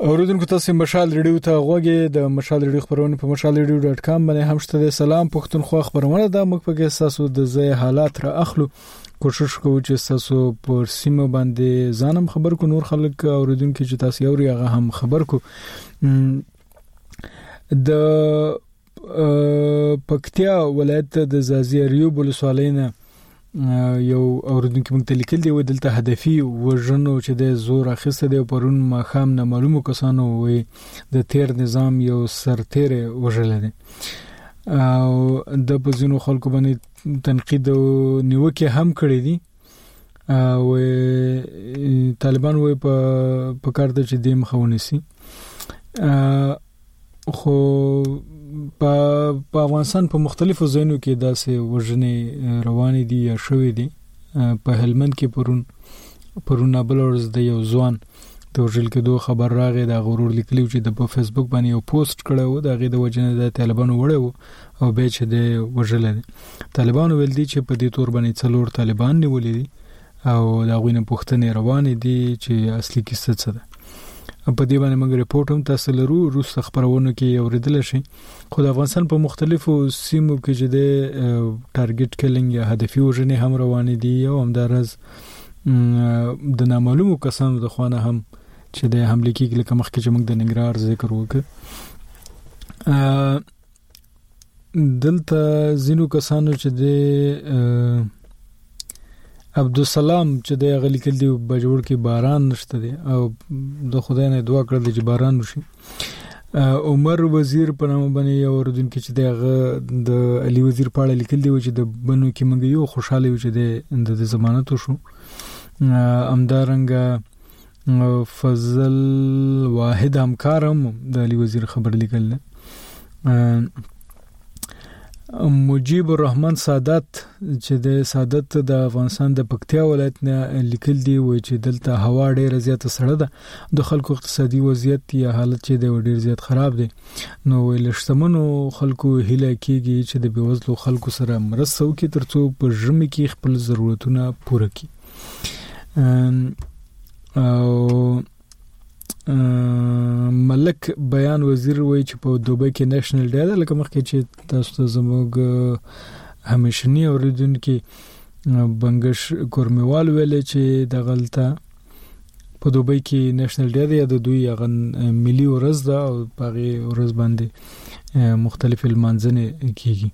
اوریدونکو تاسو مشال ریډیو ته غوږی د مشال ریډیو خبرونه په mashalradio.com باندې هم شته. سلام پښتونخوا خبرونه د موږ په تاسو د ځای حالات را اخلو. کوشش کوو چې تاسو پر سیمه باندې ځانم خبر کو نور خلک اوریدونکو چې تاسو یو هغه هم خبر کو. د پکتیا ولایت د زازیریو بلسوالینه یو اوریدونکو موږ ته لیکل دی ودلته هدفي وژنو چې د زور اخیسته دی پرون ما خام نه معلومو کسانو وي د تیر نظام یو سرتیر وژل دي او د بزینو خلکو باندې تنقید او نیوکه هم کړی دي او طالبان وي په کار د چې دیم خونه سي خو په افغانستان په مختلفو ځایونو کې داسې وژنې روانې دي یا شوې دي. په هلمند کې پرون بلورز د یو ځوان د وژل کېدو خبر راغی. د غرور لیکلی چې د په فیسبوک باندې یو پوسټ کړو د غي د وجنه د طالبانو وړو او به چې د وژل دي. طالبانو ویل دي چې په دې تور باندې څلور طالبان نیولې دي او دا غوینه پښتنې روانې دي چې اصلي کیسه څه ده. په دې باندې موږ ریپورت هم تاسو لرو روس خبرونه کې اوریدل شي. خو د افغانستان په مختلفو سیمو کې چې د ټارګټ کلینګ یا هدفي وژنې هم روانې دي او همدارز د نامعلومو کسانو د خوانه هم چې د حمله کېږي لکه مخکې چې موږ د ننګرهار ذکر وکړ. دلته زینو کسانو چې د عبدالسلام چې د غلی کل دی بجوړ کې باران نشته دی او د خدای نه دعا کړل چې باران وشي. عمر وزیر په نامه باندې یو اوریدونکو چې د علي وزیر په اړه لیکل دی چې د بنو کې موږ یو خوشاله یو چې د ضمانت وشو. امدارنګ فضل واحد همکارم د علي وزیر خبر لیکل. مجيب الرحمن سادات چې د سادات د افغانستان د پکتیا ولایت نه لیکل دی و چې دلته هوا ډیره زیاته سړه ده د خلکو اقتصادي وضعیت یا حالت چې د ډیر زیات خراب دی نو ولشتمنو خلکو هله کیږي چې د بیوزلو خلکو سره مرسته وکړي ترڅو په ژمي کې خپل ضرورتونه پوره کړي. او ملک بیان وزیر وایي چې په دوبۍ کې نېشنل ډے ده لکه مخکې چې تاسو ته زموږ همیشنی اوریدونکو بنگش کورمیوال ویل چې د غلطه په دوبۍ کې نېشنل ډے ده د دوی غن ملي ورځ ده او په ورځ باندې مختلف المنځنه کیږي.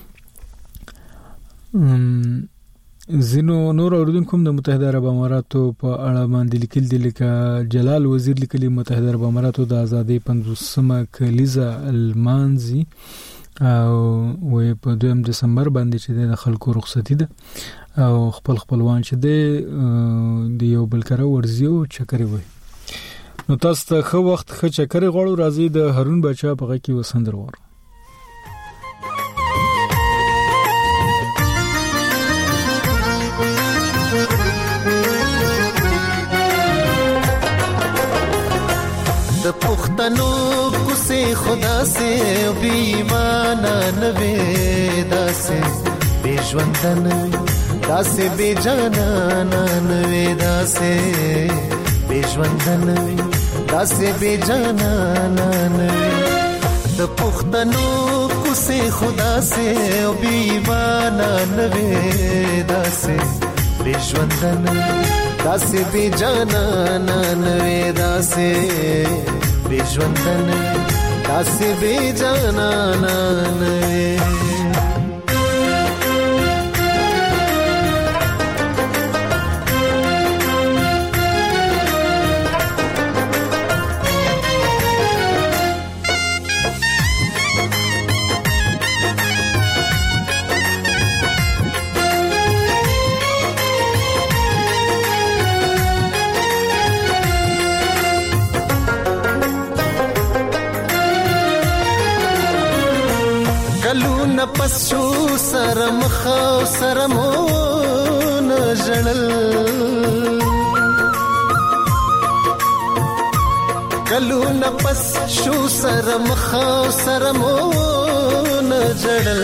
زینو نور اوریدونکو د متحده عرب اماراتو په اړه باندې لیکل دي لکه جلال وزیر لیکلي متحده عرب اماراتو د ازادي 50مه کلیزه المانزي او په 2 دسمبر باندې چې د خلکو رخصتي ده او خپلوان چې د یو بل کره ورزيو چکرې وي. نو تاسو ته خو وخت خ چکرې غواړو راځي د هارون بچا په غږ کې وسندر وره. د پښتنو کوسه خدا سے بی ایمان نوې داسه بی ژوندن داسه بی جانان نوې داسه بی ژوندن داسه بی جانان نوې د پښتنو کوسه خدا سے بی ایمان نوې داسه بی ژوندن داسه بی جانان نوې داسه بی ژوندن داسه بی جانان نوې. پس شو سرم خو سرمون جړل کلو نفس شو سرم خو سرمون جړل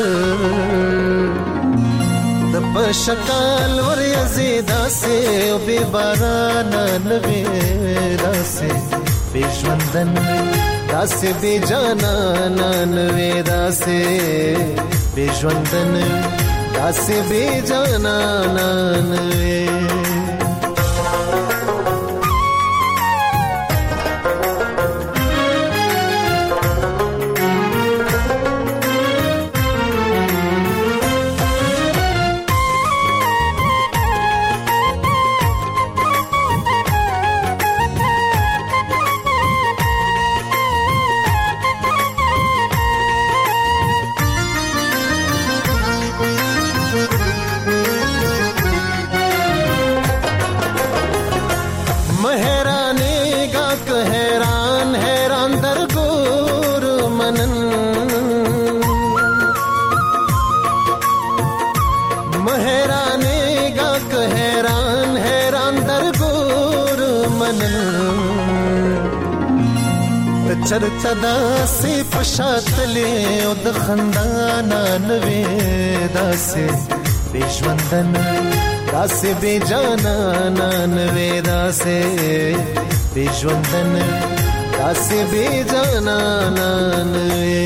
د پشکال ور یزیدا سے او بی باران نوې داسه بېژوندن داسې بې جانانان وې داسې بېژوندن داسې بې جانانان وې چرته داسې پشاتلې او د خندانان وې داسې بېژوندن داسې بې جانانان وې داسې بېژوندن داسې بې جانانان وې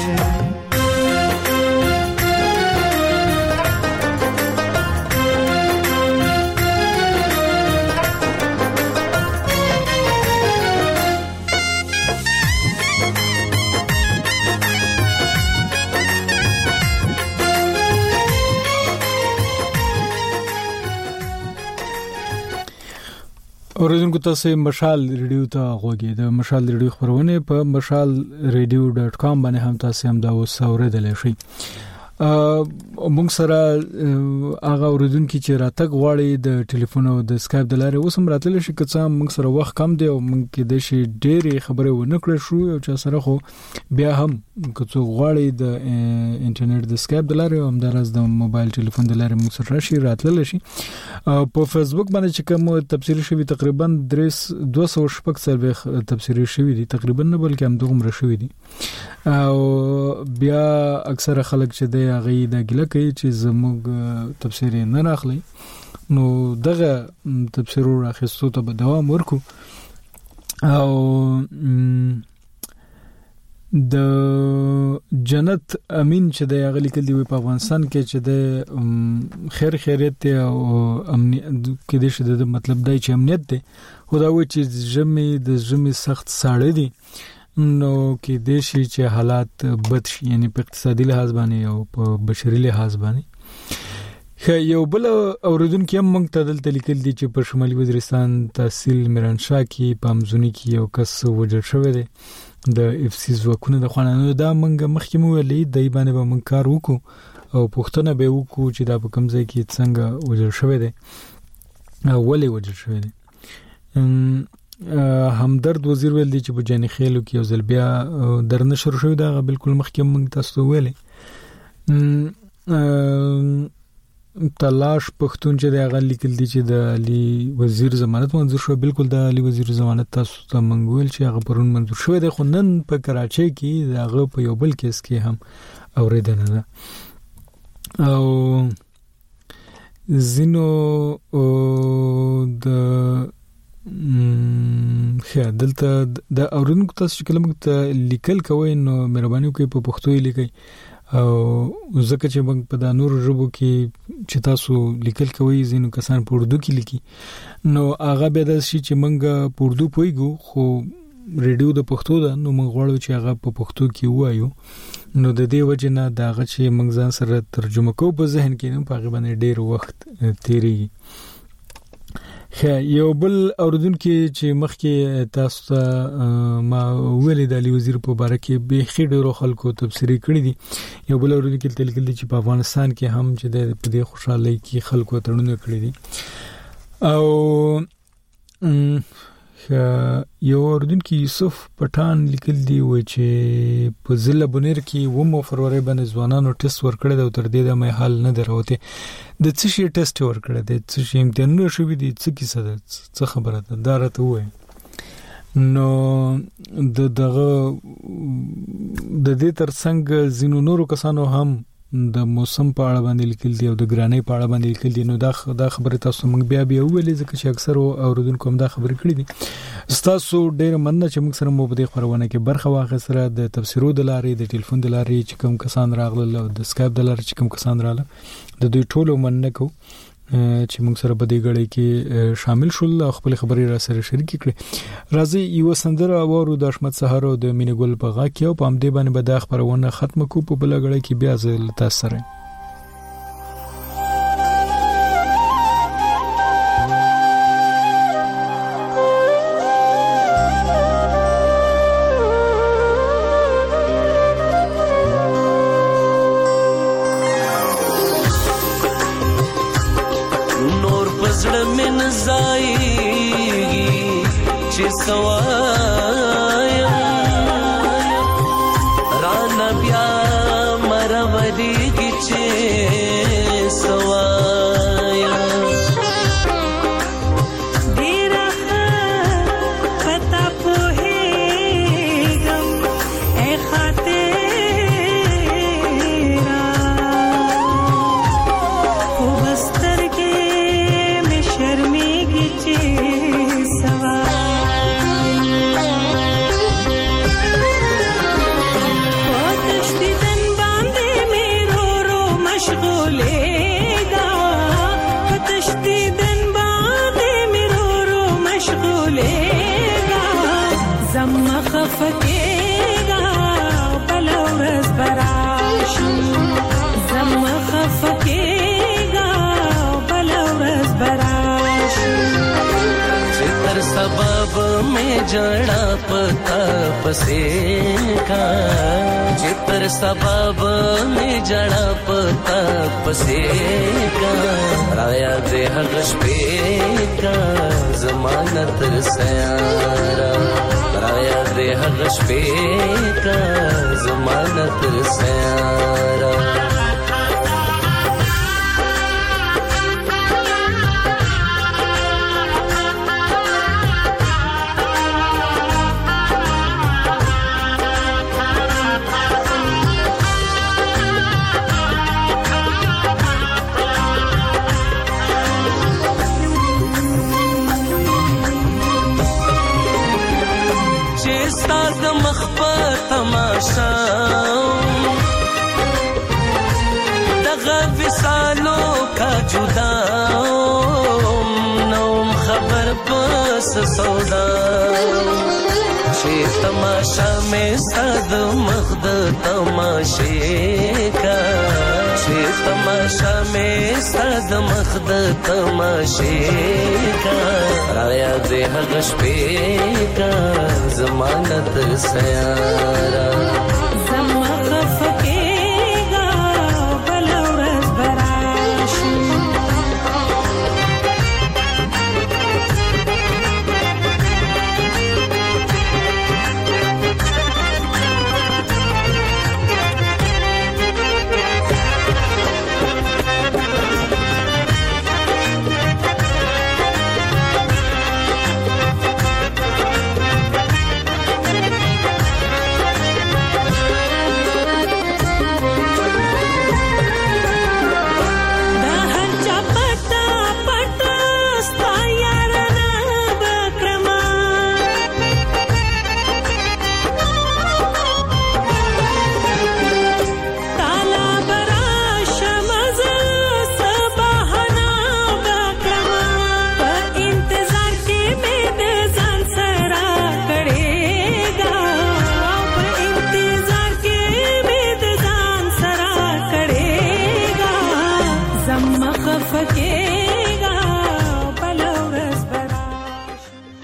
اوریدونکو تاسو مشال ریډیو ته غوږی د مشال ریډیو خبرونه په mashalradio.com باندې هم تاسو هم دا وسوریدل شئ. موږ سره هغه اوریدونکو چې راتګ غواړي د ټلیفون او د اسکایپ د لارې وسم راتل شي که څه موږ سره وخت کم دی او موږ کې د شي ډېری خبره ونه کړې شو او چې سره خو بیا هم که څو غواړي د انټرنیټ د اسکایپ د لارې او هم درز د موبایل ټلیفون د لارې موږ سره راشي راتل شي. په فیسبوک باندې چې کوم تفصیلی شوی تقریبا 200 سروې تفصیلی شوی دي تقریبا نه بلکې هم دومره شوی دي او بیا اکثر خلک چې د هغه د ګله کوي چې زموږ تفسیر نه راخلي نو دغه تفسیر راخستو ته به دوام ورکو او د جنت امین چې د هغه لیکل دی په افغانستان کې چې د خیر خیریت او امنیت کې د شته د مطلب دی چې امنیت دی خدا و چې ژمي سخت ساړه دي نو کې د شي چې حالات بد شي یعنی په اقتصادي لحاظ باندې او په بشري لحاظ باندې یو بل اوریدونکو هم موږ ته دلته لیکل دي چې په شمالي وزیرستان تحصیل میرانشاه کې پامزونی کې یو کس وجل شوی دی د اف سی ځواکونو د خوانانو دا موږ مخکې مو ویلې دای باندې به موږ کار وکړو او پښتنه به وکړو چې دا په کوم ځای کې څنګه وجل شوی دی ولې وجل شوی دی. همدرد وزیر ویل دی چې په جاني خېلو کې یو ځل بیا درنشر شوی دا بالکل مخکې موږ تاسو ویلې تلاش پښتون چې دا غل لیکل دي چې د علي وزیر ضمانت منظور شو بالکل د علي وزیر ضمانت تاسو ته منګول چې هغه پرون منظور شوی دی خو نن په کراچۍ کې هغه په یو بل کیس کې هم اوریدنه ده او زینو د دلته د اوریدونکو تاسو چې کلمه ته لیکل کوئ نو مهرباني وکړئ په پښتو لیکئ او ځکه چې موږ په د نور ژبو کې چې تاسو لیکل کوئ ځینو کسان په اردو کې لیکي نو هغه به د شي چې موږ په اردو پویګو خو ریډیو د پښتو ده نو موږ غواړو چې هغه په پښتو کې وایو نو د دې وجه نه دا هغه چې موږ ځان سره ترجمه کوو په ذهن کې نو په هغه باندې ډیر وخت تیریږي. یو بل اوردونکو چې مخکې تاسو ته ما ویلي د علي وزیر په باره کې به خېډو خلکو تفسیری کړی دي یو بل اوردونکو تلکل دي چې په افغانستان کې هم چې د دې خوشحالي کې خلکو تړونه کړی دي او یو اوردونکو یوسف پټان لیکل دی و چې په ضلع بنیر کې 9 فروری باندې ځوانانو ټیسټ ورکړی دا تر دې د مې حل نه دروته د څه شي ټیسټ ورکړی د څه شي امتحانونه شوې دي څه کیسه ده څه خبره ده دا راته وایي نو د دې ترڅنګ زینو نورو کسانو هم د موسم په اړه باندې لیکل دي او د ګرانۍ په اړه باندې لیکل دي. نو دا خبره تاسو موږ بیا ویلې ځکه چې اکثر اوریدونکو هم دا خبرې کړې دي. تاسو ډېر مننه چې موږ سره مو په دې خبرونه کې برخه واخیسته. د تفسیرو د لارې د ټلیفون د لارې چې کوم کسان راغلل او د سکایپ د لارې چې کوم کسان راغلل د دوی ټولو مننه کوو چې موږ سره په دې غړي کې شامل شول او خپل خبرې را سره شریک کړي. راځي یو سندره اورو د احمد سهار او د مینه ګل په غا کې او په امدې باندې به د خبرونه ختم کو په بل غړي کې بیا ځل تاسو سره. जड़ा पता पसे का चित्र सबब में जड़ा पता पसे का राया दे हगश पे का जमानत सयारा राया दे हगश पे का जमानत सयारा दगा विसालों का जुदा नौम खबर बस सौदा शे तमाशा में सद मख्द तमाशे का शे तमाशा में सद मख्द तमाशे का राया दे हगश पे का जमानत सयारा